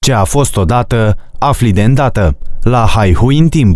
Ce a fost odată, afli de îndată. La Haihui în timp.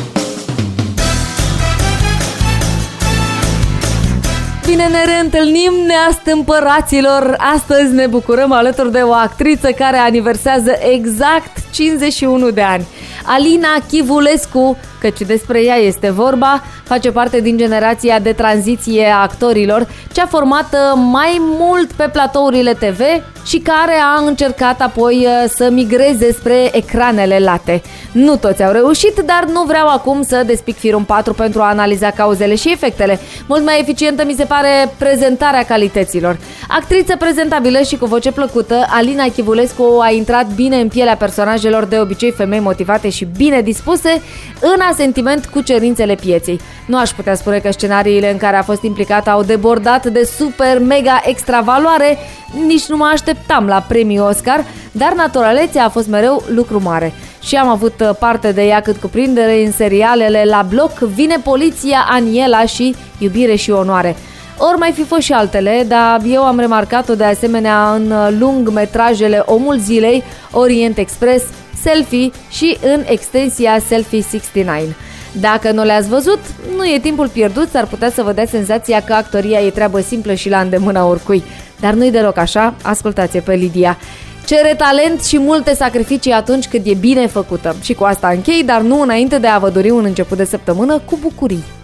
Bine ne reîntâlnim, neastâmpăraților! Astăzi ne bucurăm alături de o actriță care aniversează exact 51 de ani. Alina Chivulescu, căci despre ea este vorba, face parte din generația de tranziție a actorilor, cea formată mai mult pe platourile TV și care a încercat apoi să migreze spre ecranele late. Nu toți au reușit, dar nu vreau acum să despic firul în patru pentru a analiza cauzele și efectele. Mult mai eficientă mi se pare prezentarea calităților. Actriță prezentabilă și cu voce plăcută, Alina Chivulescu a intrat bine în pielea personajelor, de obicei femei motivate și bine dispuse, în asentiment cu cerințele pieței. Nu aș putea spune că scenariile în care a fost implicată au debordat de super mega extra valoare, nici nu mă așteptam la premii Oscar, dar naturalețea a fost mereu lucru mare. Și am avut parte de ea cât cuprindere în serialele La Bloc, Vine Poliția, Aniela și Iubire și Onoare. Ori mai fi fost și altele, dar eu am remarcat-o de asemenea în lungmetrajele Omul Zilei, Orient Express, Selfie și în extensia Selfie 69. Dacă nu le-ați văzut, nu e timpul pierdut, s-ar putea să vă dea senzația că actoria e treabă simplă și la îndemâna oricui. Dar nu-i deloc așa, ascultați pe Lidia. Cere talent și multe sacrificii atunci când e bine făcută. Și cu asta închei, dar nu înainte de a vă dori un început de săptămână cu bucurii.